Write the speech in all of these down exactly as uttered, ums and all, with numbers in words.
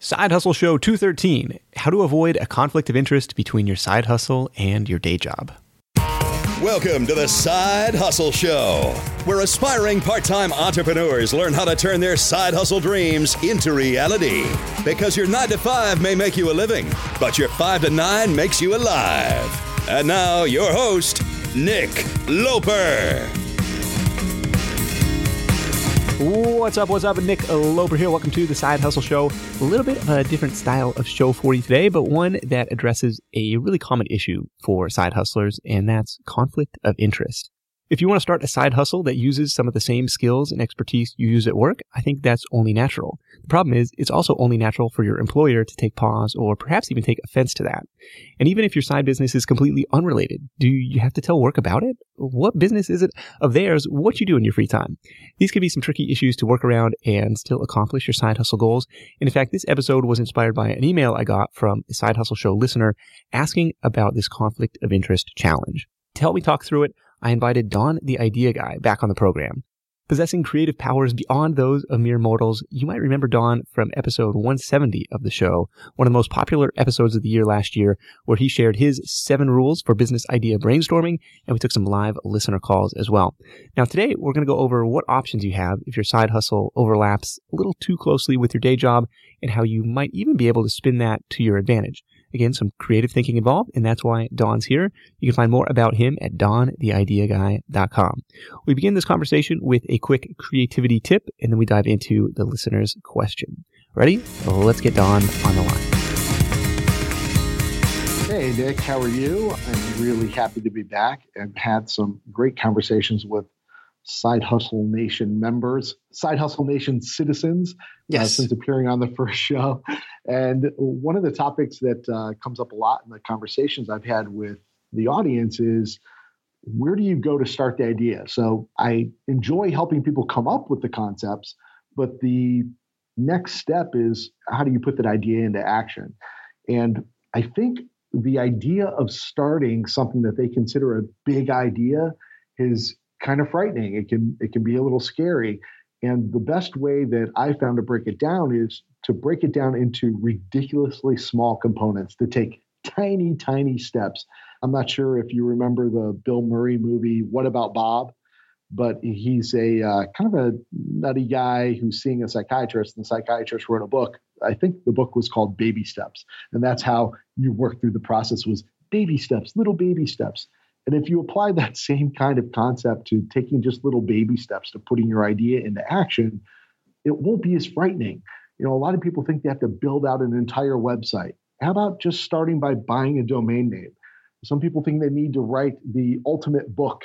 Side Hustle Show two thirteen, how to avoid a conflict of interest between your side hustle and your day job. Welcome to the Side Hustle Show, where aspiring part-time entrepreneurs learn how to turn their side hustle dreams into reality. Because your nine to five may make you a living, but your five to nine makes you alive. And now, your host, Nick Loper. What's up, what's up? Nick Loper here. Welcome to the Side Hustle Show. A little bit of a different style of show for you today, but one that addresses a really common issue for side hustlers, and that's conflict of interest. If you want to start a side hustle that uses some of the same skills and expertise you use at work, I think that's only natural. The problem is, it's also only natural for your employer to take pause or perhaps even take offense to that. And even if your side business is completely unrelated, do you have to tell work about it? What business is it of theirs? What you do in your free time? These can be some tricky issues to work around and still accomplish your side hustle goals. And in fact, this episode was inspired by an email I got from a Side Hustle Show listener asking about this conflict of interest challenge. To help me talk through it, I invited Don, the idea guy, back on the program. Possessing creative powers beyond those of mere mortals, you might remember Don from episode one seventy of the show, one of the most popular episodes of the year last year, where he shared his seven rules for business idea brainstorming, and we took some live listener calls as well. Now today, we're going to go over what options you have if your side hustle overlaps a little too closely with your day job, and how you might even be able to spin that to your advantage. Again, some creative thinking involved, and that's why Don's here. You can find more about him at don the idea guy dot com. We begin this conversation with a quick creativity tip, and then we dive into the listener's question. Ready? Well, let's get Don on the line. Hey, Nick, how are you? I'm really happy to be back and had some great conversations with Side Hustle Nation members, Side Hustle Nation citizens, yes. uh, since appearing on the first show. And one of the topics that uh, comes up a lot in the conversations I've had with the audience is, where do you go to start the idea? So I enjoy helping people come up with the concepts, but the next step is, how do you put that idea into action? And I think the idea of starting something that they consider a big idea is kind of frightening. It can it can be a little scary. And the best way that I found to break it down is to break it down into ridiculously small components, to take tiny, tiny steps. I'm not sure if you remember the Bill Murray movie, What About Bob? But he's a uh, kind of a nutty guy who's seeing a psychiatrist, and the psychiatrist wrote a book. I think the book was called Baby Steps. And that's how you work through the process, was baby steps, little baby steps. And if you apply that same kind of concept to taking just little baby steps to putting your idea into action, it won't be as frightening. You know, a lot of people think they have to build out an entire website. How about just starting by buying a domain name? Some people think they need to write the ultimate book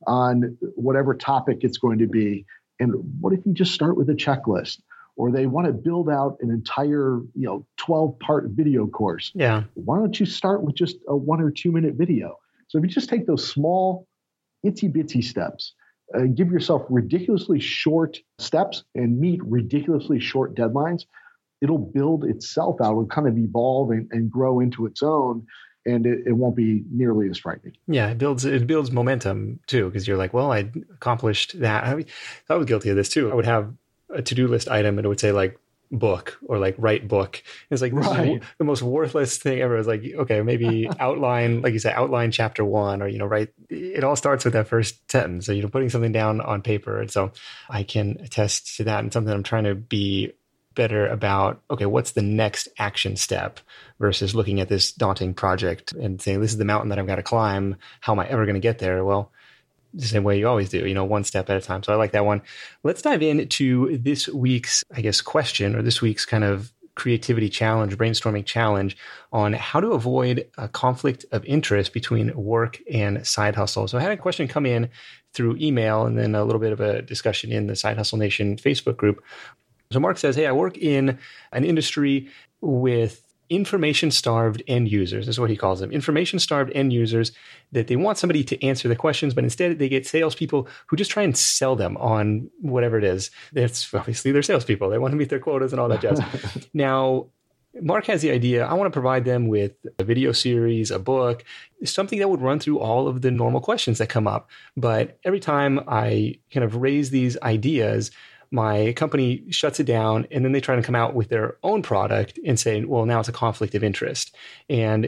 on whatever topic it's going to be. And what if you just start with a checklist? Or they want to build out an entire, you know, twelve-part video course. Yeah. Why don't you start with just a one or two minute video? So if you just take those small, itsy-bitsy steps, uh, give yourself ridiculously short steps and meet ridiculously short deadlines, it'll build itself out. It'll kind of evolve and, and grow into its own, and it, it won't be nearly as frightening. Yeah, it builds it builds momentum too, because you're like, well, I accomplished that. I, mean, I was guilty of this too. I would have a to-do list item, and it would say like book or like write book. It's like this right. is the most worthless thing ever. It's like, okay, maybe outline, like you said, outline chapter one, or, you know, write. It all starts with that first sentence. So, you know, putting something down on paper. And so I can attest to that, and something I'm trying to be better about. Okay, what's the next action step versus looking at this daunting project and saying, this is the mountain that I've got to climb. How am I ever going to get there? Well, the same way you always do, you know, one step at a time. So I like that one. Let's dive into this week's, I guess, question, or this week's kind of creativity challenge, brainstorming challenge on how to avoid a conflict of interest between work and side hustle. So I had a question come in through email, and then a little bit of a discussion in the Side Hustle Nation Facebook group. So Mark says, hey, I work in an industry with information-starved end users, is what he calls them. Information-starved end users, that they want somebody to answer the questions, but instead they get salespeople who just try and sell them on whatever it is. It's obviously they're salespeople. They want to meet their quotas and all that jazz. Now, Mark has the idea, I want to provide them with a video series, a book, something that would run through all of the normal questions that come up. But every time I kind of raise these ideas, my company shuts it down, and then they try to come out with their own product and say, well, now it's a conflict of interest. And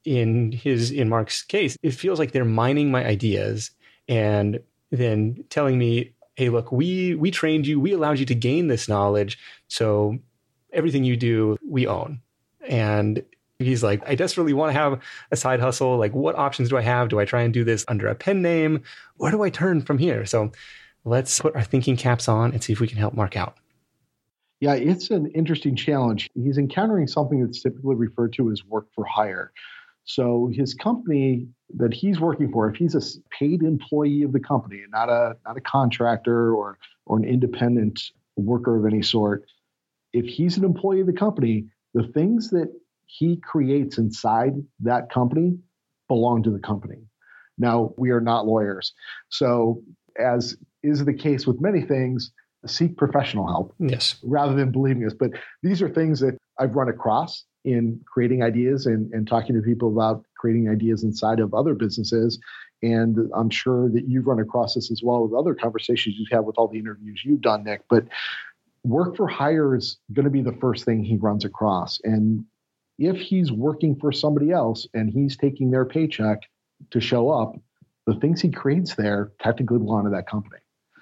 in his, in Mark's case, it feels like they're mining my ideas and then telling me, hey, look, we, we trained you, we allowed you to gain this knowledge. So everything you do, we own. And he's like, I desperately want to have a side hustle. Like, what options do I have? Do I try and do this under a pen name? Where do I turn from here? So let's put our thinking caps on and see if we can help Mark out. Yeah, it's an interesting challenge. He's encountering something that's typically referred to as work for hire. So his company that he's working for, if he's a paid employee of the company and not a not a contractor or or an independent worker of any sort, if he's an employee of the company, the things that he creates inside that company belong to the company. Now, we are not lawyers. So as is the case with many things, seek professional help. Yes. Rather than believing us. But these are things that I've run across in creating ideas and, and talking to people about creating ideas inside of other businesses. And I'm sure that you've run across this as well with other conversations you've had with all the interviews you've done, Nick. But work for hire is going to be the first thing he runs across. And if he's working for somebody else and he's taking their paycheck to show up, the things he creates there technically belong to that company.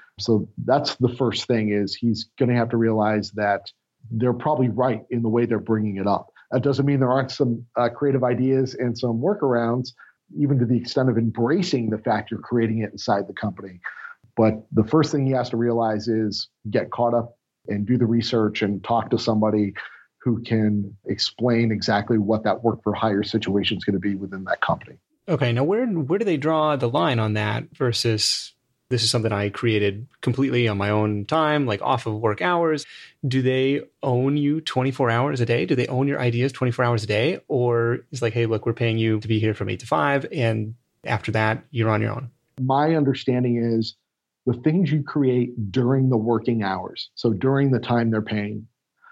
So that's the first thing, is he's going to have to realize that they're probably right in the way they're bringing it up. That doesn't mean there aren't some uh, creative ideas and some workarounds, even to the extent of embracing the fact you're creating it inside the company. But the first thing he has to realize is get caught up and do the research and talk to somebody who can explain exactly what that work for hire situation is going to be within that company. Okay. Now, where where do they draw the line on that versus this is something I created completely on my own time, like off of work hours? Do they own you twenty-four hours a day? Do they own your ideas twenty-four hours a day? Or it's like, hey, look, we're paying you to be here from eight to five. And after that, you're on your own. My understanding is the things you create during the working hours. So during the time they're paying.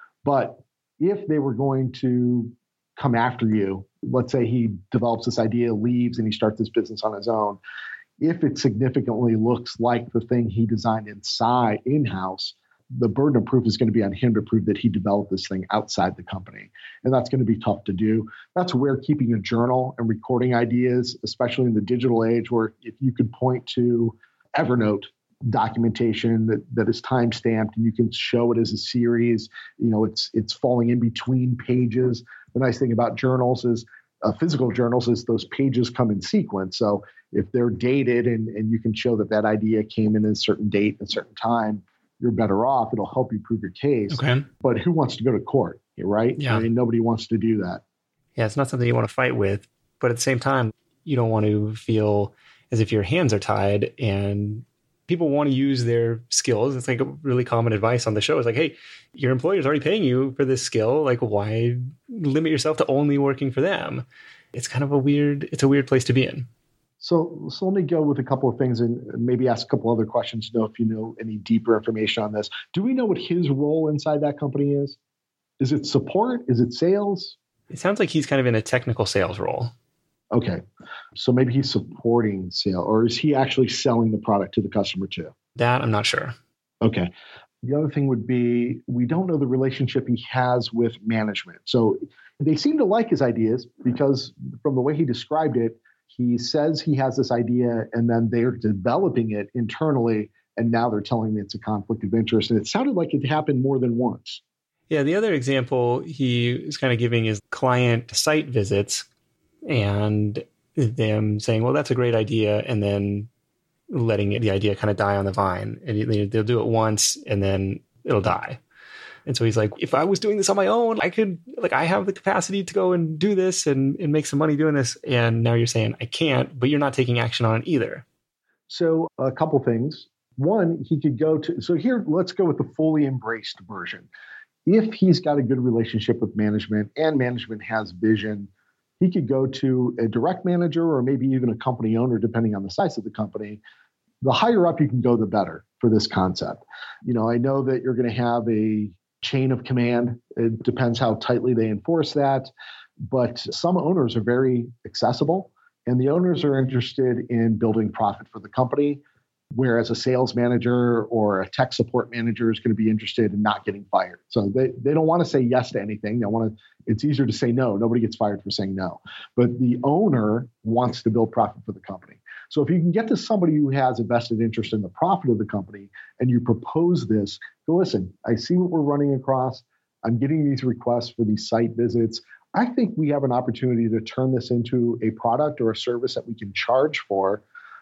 But if they were going to come after you, let's say he develops this idea, leaves, and he starts this business on his own, if it significantly looks like the thing he designed inside in-house, the burden of proof is going to be on him to prove that he developed this thing outside the company. And that's going to be tough to do. That's where keeping a journal and recording ideas, especially in the digital age, where if you could point to Evernote documentation that, that is time-stamped and you can show it as a series, you know, it's it's falling in between pages. The nice thing about journals is uh, physical journals is those pages come in sequence. So if they're dated and, and you can show that that idea came in at a certain date, at a certain time, you're better off. It'll help you prove your case. Okay. But who wants to go to court, right? Yeah. I mean, nobody wants to do that. Yeah, it's not something you want to fight with. But at the same time, you don't want to feel as if your hands are tied, and people want to use their skills. It's like a really common advice on the show. It's like, hey, your employer's already paying you for this skill. Like, why limit yourself to only working for them? It's kind of a weird, it's a weird place to be in. So, so let me go with a couple of things and maybe ask a couple other questions to know if you know any deeper information on this. Do we know what his role inside that company is? Is it support? Is it sales? It sounds like he's kind of in a technical sales role. Okay. So maybe he's supporting sale, or is he actually selling the product to the customer too? That I'm not sure. Okay. The other thing would be, we don't know the relationship he has with management. So they seem to like his ideas because from the way he described it, he says he has this idea and then they're developing it internally. And now they're telling me it's a conflict of interest. And it sounded like it happened more than once. Yeah. The other example he is kind of giving is client site visits and them saying, well, that's a great idea. And then letting it, the idea kind of die on the vine. And they'll do it once and then it'll die. And so he's like, if I was doing this on my own, I could, like, I have the capacity to go and do this and, and make some money doing this. And now you're saying I can't, but you're not taking action on it either. So a couple things. One, he could go to, so here, let's go with the fully embraced version. If he's got a good relationship with management and management has vision, he could go to a direct manager or maybe even a company owner, depending on the size of the company. The higher up you can go, the better for this concept. You know, I know that you're going to have a chain of command. It depends how tightly they enforce that. But some owners are very accessible, and the owners are interested in building profit for the company. whereas a sales manager or a tech support manager is going to be interested in not getting fired. So they, they don't want to say yes to anything. They want to, it's easier to say no. Nobody gets fired for saying no. But the owner wants to build profit for the company. So if you can get to somebody who has a vested interest in the profit of the company and you propose this, go, listen, I see what we're running across. I'm getting these requests for these site visits. I think we have an opportunity to turn this into a product or a service that we can charge for.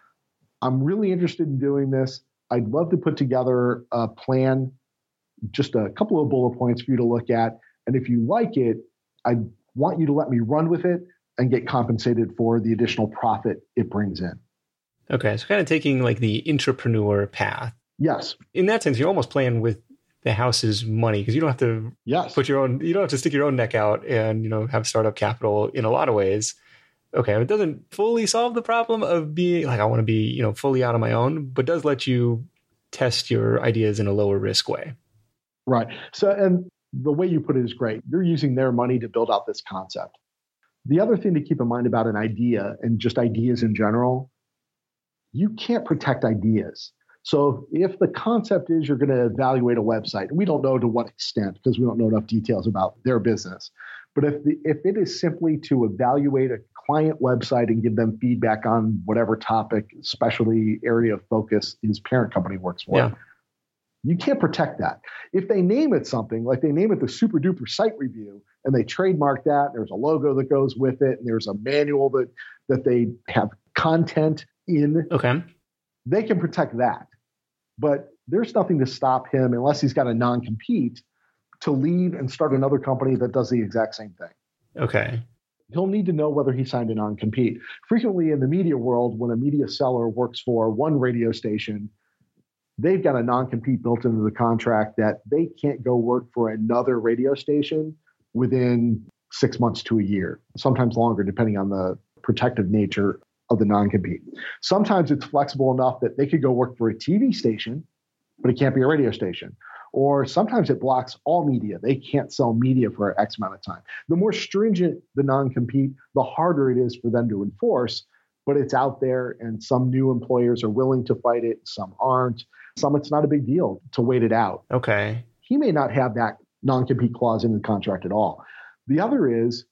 I'm really interested in doing this. I'd love to put together a plan, just a couple of bullet points for you to look at. And if you like it, I want you to let me run with it and get compensated for the additional profit it brings in. Okay, so kind of taking like the intrapreneur path. Yes. In that sense, you're almost playing with the house's money because you don't have to yes. put your own, you don't have to stick your own neck out and, you know, have startup capital in a lot of ways. Okay, it doesn't fully solve the problem of being like, I want to be, you know, fully out on my own, but does let you test your ideas in a lower risk way. Right. So, and the way you put it is great. You're using their money to build out this concept. The other thing to keep in mind about an idea and just ideas in general, you can't protect ideas. So if the concept is you're going to evaluate a website, and we don't know to what extent because we don't know enough details about their business, but if the, if it is simply to evaluate a client website and give them feedback on whatever topic, specialty area of focus his parent company works for, yeah. you can't protect that. If they name it something, like they name it the Super Duper Site Review, and they trademark that, there's a logo that goes with it, and there's a manual that that they have content in, okay, they can protect that. But there's nothing to stop him, unless he's got a non-compete, to leave and start another company that does the exact same thing. Okay. He'll need to know whether he signed a non-compete. Frequently in the media world, when a media seller works for one radio station, they've got a non-compete built into the contract that they can't go work for another radio station within six months to a year, sometimes longer, depending on the protective nature of the non-compete. Sometimes it's flexible enough that they could go work for a T V station, but it can't be a radio station. Or sometimes it blocks all media. They can't sell media for X amount of time. The more stringent the non-compete, the harder it is for them to enforce, but it's out there and some new employers are willing to fight it. Some aren't. Some it's not a big deal to wait it out. Okay. He may not have that non-compete clause in the contract at all. The other is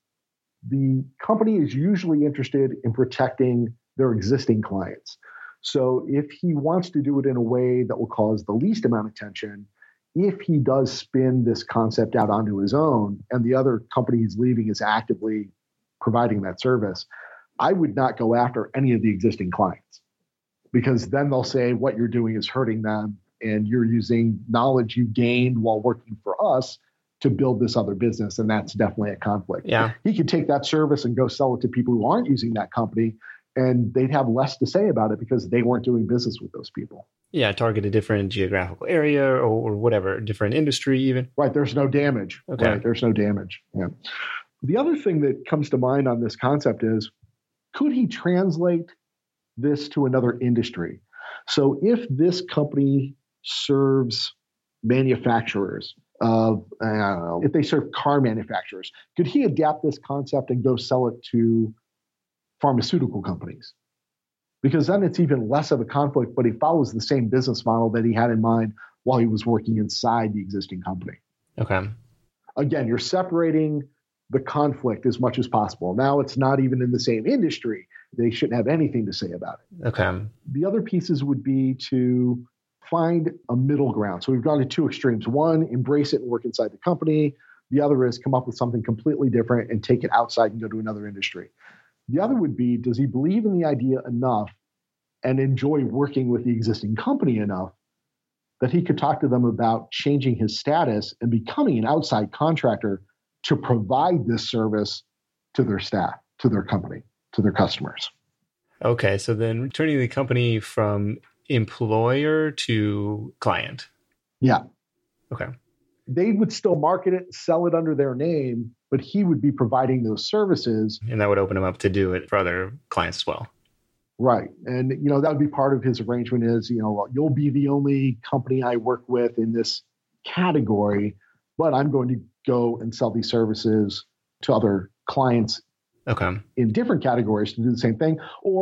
the company is usually interested in protecting their existing clients. So if he wants to do it in a way that will cause the least amount of tension, if he does spin this concept out onto his own and the other company he's leaving is actively providing that service, I would not go after any of the existing clients, because then they'll say what you're doing is hurting them and you're using knowledge you gained while working for us to build this other business. And that's definitely a conflict. Yeah. He could take that service and go sell it to people who aren't using that company, and they'd have less to say about it because they weren't doing business with those people. Yeah, target a different geographical area or, or whatever, different industry even. Right, there's no damage. Okay. Right, there's no damage. Yeah. The other thing that comes to mind on this concept is, could he translate this to another industry? So if this company serves manufacturers of, I don't know, if they serve car manufacturers, could he adapt this concept and go sell it to pharmaceutical companies? Because then it's even less of a conflict, but he follows the same business model that he had in mind while he was working inside the existing company. Okay. Again, you're separating the conflict as much as possible. Now it's not even in the same industry. They shouldn't have anything to say about it. Okay. The other pieces would be to find a middle ground. So we've gone to two extremes. One, embrace it and work inside the company. The other is come up with something completely different and take it outside and go to another industry. The other would be, does he believe in the idea enough and enjoy working with the existing company enough that he could talk to them about changing his status and becoming an outside contractor to provide this service to their staff, to their company, to their customers? Okay, so then turning the company from employer to client. Yeah. Okay. They would still market it, sell it under their name, but he would be providing those services. And that would open him up to do it for other clients as well. Right. And, you know, that would be part of his arrangement is, you know, you'll be the only company I work with in this category, but I'm going to go and sell these services to other clients okay. in different categories to do the same thing. Or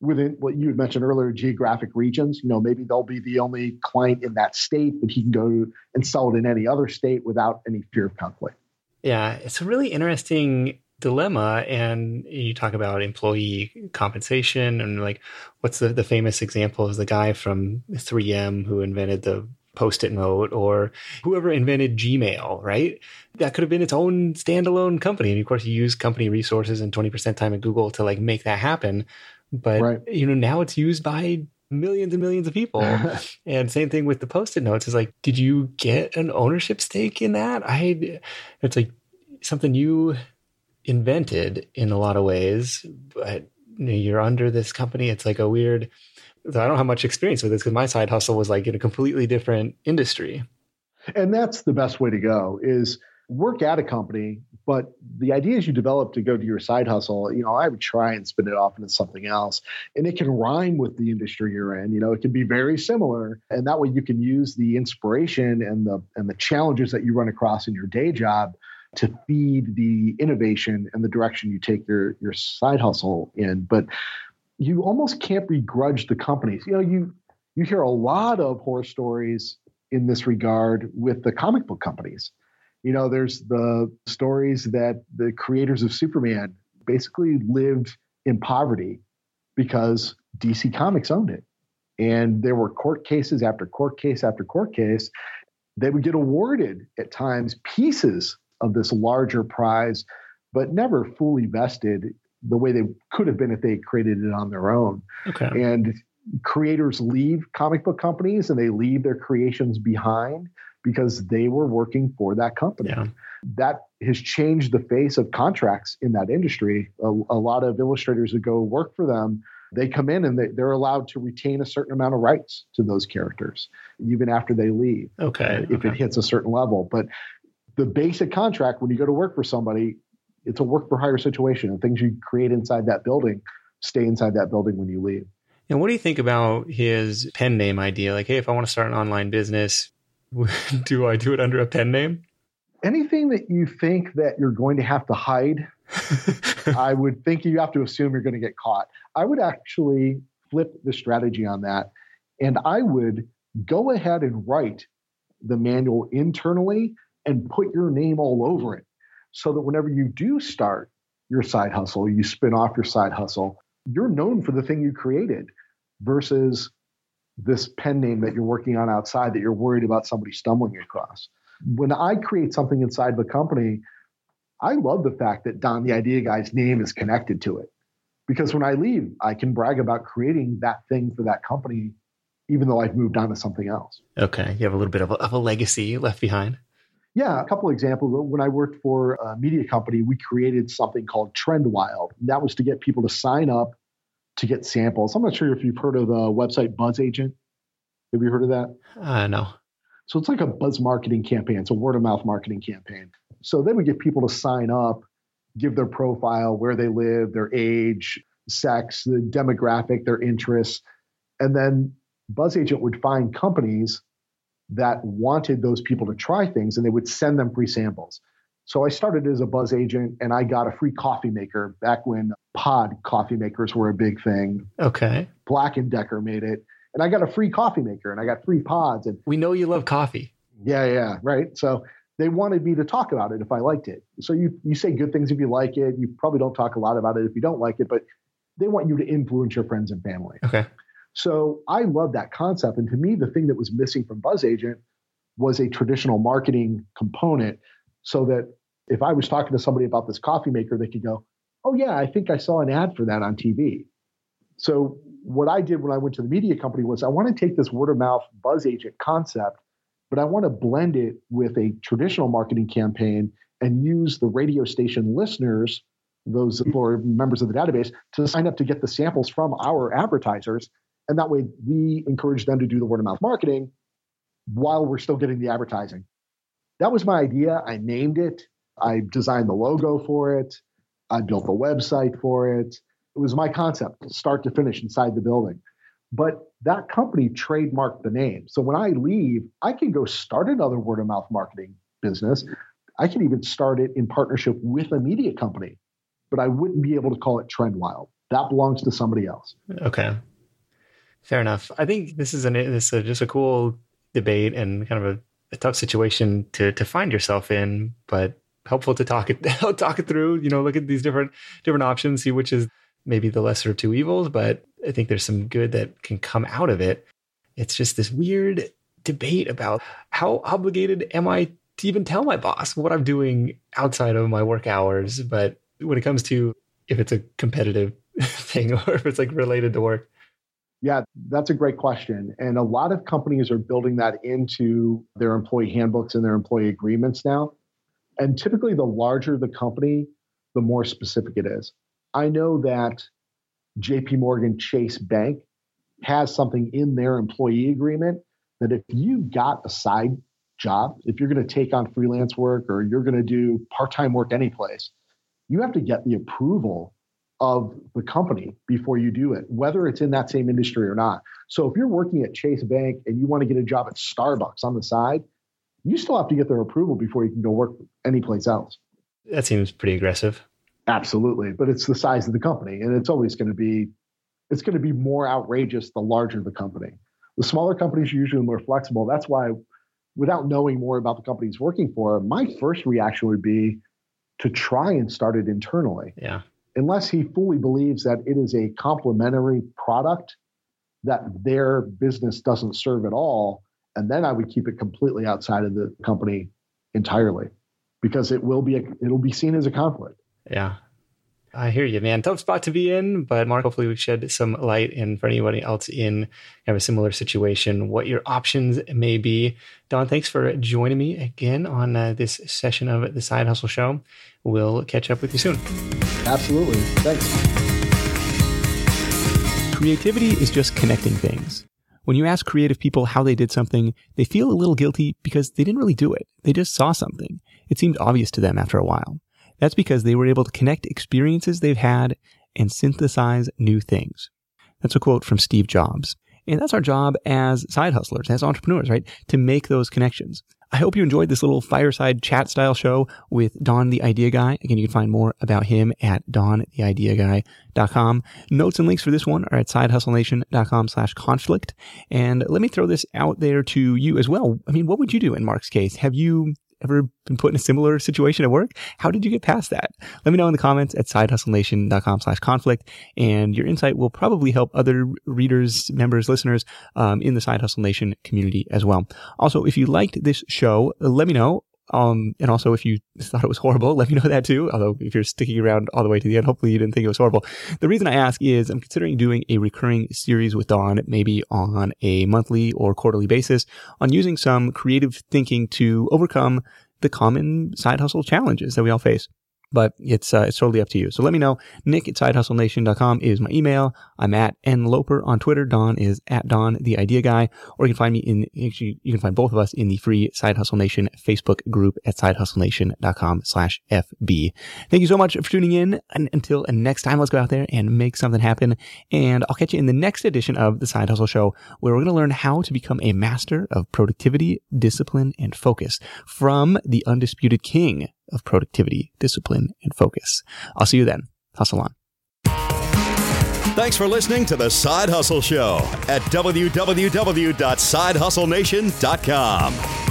within what you had mentioned earlier, geographic regions. You know, maybe they'll be the only client in that state, but he can go and sell it in any other state without any fear of conflict. Yeah, it's a really interesting dilemma. And you talk about employee compensation and like, what's the, the famous example is the guy from three M who invented the Post-it note, or whoever invented Gmail, right? That could have been its own standalone company. And of course, you use company resources and twenty percent time at Google to like make that happen. But, right. you know, now it's used by millions and millions of people. And same thing with the Post-it notes is like, did you get an ownership stake in that? I, it's like something you invented in a lot of ways, but you know, you're under this company. It's like a weird, so I don't have much experience with this because my side hustle was like in a completely different industry. And that's the best way to go is work at a company, but the ideas you develop to go to your side hustle, you know, I would try and spin it off into something else. And it can rhyme with the industry you're in. You know, it can be very similar. And that way you can use the inspiration and the and the challenges that you run across in your day job to feed the innovation and the direction you take your your side hustle in. But you almost can't begrudge the companies. You know, you you hear a lot of horror stories in this regard with the comic book companies. You know, there's the stories that the creators of Superman basically lived in poverty because D C Comics owned it. And there were court cases after court case after court case. They would get awarded at times pieces of this larger prize, but never fully vested the way they could have been if they created it on their own. Okay. And creators leave comic book companies and they leave their creations behind because they were working for that company. Yeah. That has changed the face of contracts in that industry. A, a lot of illustrators that go work for them, they come in and they, they're allowed to retain a certain amount of rights to those characters, even after they leave. Okay. Uh, if okay. it hits a certain level. But the basic contract, when you go to work for somebody, it's a work for hire situation, and things you create inside that building stay inside that building when you leave. And what do you think about his pen name idea? Like, hey, if I want to start an online business, do I do it under a pen name? Anything that you think that you're going to have to hide, I would think you have to assume you're going to get caught. I would actually flip the strategy on that. And I would go ahead and write the manual internally and put your name all over it, so that whenever you do start your side hustle, you spin off your side hustle, you're known for the thing you created versus this pen name that you're working on outside that you're worried about somebody stumbling across. When I create something inside of a company, I love the fact that Don, the Idea Guy's name is connected to it. Because when I leave, I can brag about creating that thing for that company, even though I've moved on to something else. Okay. You have a little bit of a, of a legacy left behind. Yeah, a couple of examples. When I worked for a media company, we created something called TrendWild. That was to get people to sign up to get samples. I'm not sure if you've heard of the website Buzz Agent. Have you heard of that? Uh, no. So it's like a buzz marketing campaign. It's a word of mouth marketing campaign. So they would get people to sign up, give their profile, where they live, their age, sex, the demographic, their interests. And then Buzz Agent would find companies that wanted those people to try things, and they would send them free samples. So I started as a Buzz Agent, and I got a free coffee maker back when pod coffee makers were a big thing. Okay. Black and Decker made it. And I got a free coffee maker, and I got free pods. And we know you love coffee. Yeah, yeah, right. So they wanted me to talk about it if I liked it. So you you say good things if you like it. You probably don't talk a lot about it if you don't like it, but they want you to influence your friends and family. Okay. So I love that concept. And to me, the thing that was missing from Buzz Agent was a traditional marketing component, so that if I was talking to somebody about this coffee maker, they could go, oh yeah, I think I saw an ad for that on T V. So what I did when I went to the media company was I want to take this word of mouth Buzz Agent concept, but I want to blend it with a traditional marketing campaign and use the radio station listeners, those who are members of the database, to sign up to get the samples from our advertisers. And that way we encourage them to do the word of mouth marketing while we're still getting the advertising. That was my idea. I named it. I designed the logo for it. I built the website for it. It was my concept, start to finish inside the building. But that company trademarked the name. So when I leave, I can go start another word of mouth marketing business. I can even start it in partnership with a media company, but I wouldn't be able to call it TrendWild. that belongs to somebody else. Okay. Fair enough. I think this is an this is just a cool debate and kind of a, a tough situation to to find yourself in, but helpful to talk it talk it through. You know, look at these different different options, see which is maybe the lesser of two evils. But I think there's some good that can come out of it. It's just this weird debate about how obligated am I to even tell my boss what I'm doing outside of my work hours. But when it comes to if it's a competitive thing or if it's like related to work. Yeah, that's a great question. And a lot of companies are building that into their employee handbooks and their employee agreements now. And typically, the larger the company, the more specific it is. I know that J P Morgan Chase Bank has something in their employee agreement that if you got a side job, if you're going to take on freelance work or you're going to do part-time work anyplace, you have to get the approval of the company before you do it, whether it's in that same industry or not. So if you're working at Chase Bank and you want to get a job at Starbucks on the side, you still have to get their approval before you can go work anyplace else. That seems pretty aggressive. Absolutely. But it's the size of the company. And it's always going to be, it's going to be more outrageous the larger the company. The smaller companies are usually more flexible. That's why, without knowing more about the company he's working for, my first reaction would be to try and start it internally. Yeah. Unless he fully believes that it is a complementary product that their business doesn't serve at all. And then I would keep it completely outside of the company entirely, because it will be, a, it'll be seen as a conflict. Yeah. I hear you, man. Tough spot to be in, but Mark, hopefully we've shed some light in for anybody else in kind of a similar situation, what your options may be. Don, thanks for joining me again on uh, this session of the Side Hustle Show. We'll catch up with you soon. Absolutely. Thanks. Creativity is just connecting things. When you ask creative people how they did something, they feel a little guilty because they didn't really do it. They just saw something. It seemed obvious to them after a while. That's because they were able to connect experiences they've had and synthesize new things. That's a quote from Steve Jobs. And that's our job as side hustlers, as entrepreneurs, right? To make those connections. I hope you enjoyed this little fireside chat style show with Don the Idea Guy. Again, you can find more about him at don the idea guy dot com. Notes and links for this one are at sidehustlenation.com slash conflict. And let me throw this out there to you as well. I mean, what would you do in Mark's case? Have you ever been put in a similar situation at work? How did you get past that? Let me know in the comments at sidehustlenation.com slash conflict. And your insight will probably help other readers, members, listeners um, in the Side Hustle Nation community as well. Also, if you liked this show, let me know. Um, and also, if you thought it was horrible, let me know that too. Although, if you're sticking around all the way to the end, hopefully you didn't think it was horrible. The reason I ask is I'm considering doing a recurring series with Don, maybe on a monthly or quarterly basis, on using some creative thinking to overcome the common side hustle challenges that we all face. But it's uh, it's totally up to you. So let me know. Nick at side hustle nation dot com is my email. I'm at N Loper on Twitter. Don is at Don the Idea Guy. Or you can find me in, actually, you can find both of us in the free Side Hustle Nation Facebook group at sidehustlenation.com slash FB. Thank you so much for tuning in. And until next time, let's go out there and make something happen. And I'll catch you in the next edition of the Side Hustle Show, where we're going to learn how to become a master of productivity, discipline, and focus from the undisputed king of productivity, discipline, and focus. I'll see you then. Hustle on. Thanks for listening to The Side Hustle Show at w w w dot side hustle nation dot com.